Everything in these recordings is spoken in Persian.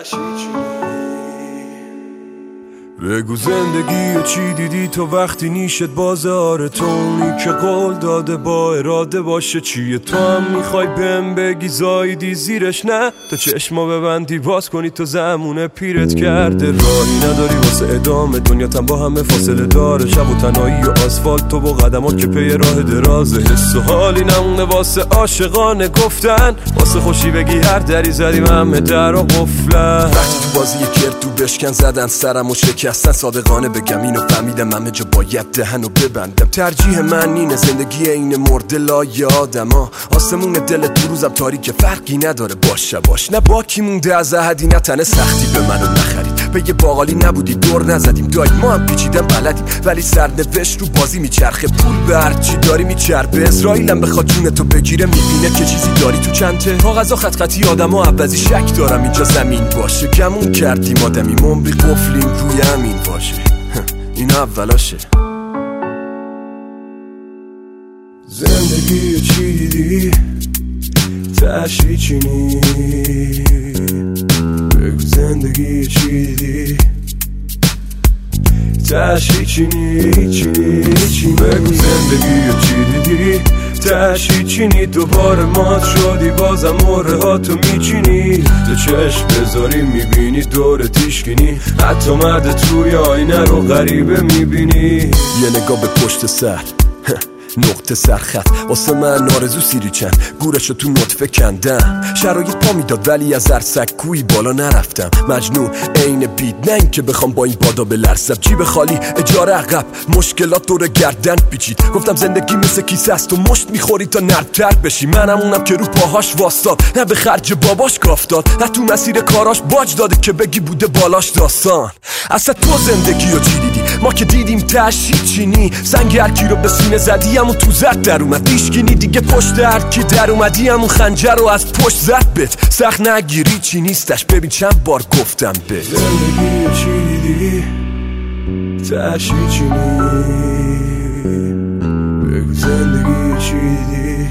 بگو زندگی چی دیدی تو وقتی نیشت بازه؟ آره تو اونی که قول داده با اراده باشه چیه؟ تو هم میخوای بهم بگی زایدی زیرش؟ نه تا چشما ببندی باز کنی تو زمونه پیرت کرده. راهی نداری واسه ادامه، دنیاتم با همه فاصله داره. شب و تنهایی و آسفالت تو با قدمات که پی راه درازه. حس و حالی نمونه واسه عاشقانه گفتن، واسه خوشی بگی هر دری زدیم همه در و قفلن. وقتی تو بازی کرد تو بشکن زدن سرم و شکستن، صادقانه بگم اینو فهمیدم همه جا باید دهنو ببندم. ترجیح من اینه زندگی این مرده لای آدما. آسمون دل تو روزم تاریکه فرقی نداره باش شباش. نه باکی مونده از احدی نه تنه سختی به منو نخرید. به یه باقالی نبودی دور نزدیم داید ما هم پیچیدن بلدیم، ولی سرنوشت رو بازی میچرخه. پول به هرچی داری میچربه. اسرائیلم بخواد جون تو بگیره میبینه که چیزی داری تو چنته. کاغذا خط خطی آدما عوضی شک دارم اینجا زمین باشه. گمون کردیم آدمی ممبی قفلیم روی همین باشه. این اولاشه. زندگی چی دیدی؟ تشی چینی؟ بگو زندگی چی دیدی؟ تشی چینی چینی؟ بگو زندگی چی دیدی؟ تشی چینی؟ دوباره مات شدی بازم مره ها تو میچینی. تو چشم بذاری میبینی دور تیشکینی، حتی مرد توی آینه رو غریبه میبینی. یه نگاه به پشت سر نقطه سرخط واسه من آرزو سیری چند گورشو تو نطفه کندم. شرایط پا میداد ولی از هر سکویی بالا نرفتم. مجنون عین بیت نه این که بخوام با این بادا بلرزم. جیب خالی اجاره عقب مشکلات دور گردن پیچید. گفتم زندگی مثل کیسه است و مشت میخوری تا نرم‌تر بشی. منم اونم که رو پاهاش واسطاد، نه به خرج باباش کاف داد، نه تو مسیر کاراش باج داده که بگی بوده بالاش داستان. اصلا تو زندگی رو چی دیدی؟ ما که دیدیم تشی چینی. سنگ هر کی رو به سینه زدی همون تو زد در اومد. دیشکینی دیگه پشت هر کی در اومدی همون خنجر رو از پشت زد بهت. سخت نگیری چی نیستش ببین چند بار گفتم بهت. زندگی چی دیدی؟ تشی چینی؟ بگو زندگی چی دیدی؟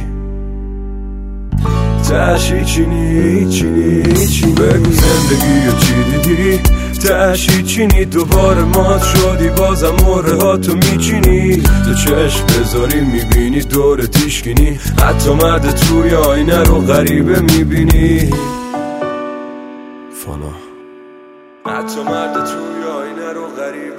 تشی چینی چینی؟ بگو زندگی چی دیدی؟ تشی چینی؟ دوباره مات شدی بازم مره ها تو میچینی. تو چشم بذاری میبینی دور تیشکینی، حتی مرد توی آینه رو غریبه میبینی. فانا حتی مرد توی آینه رو غریبه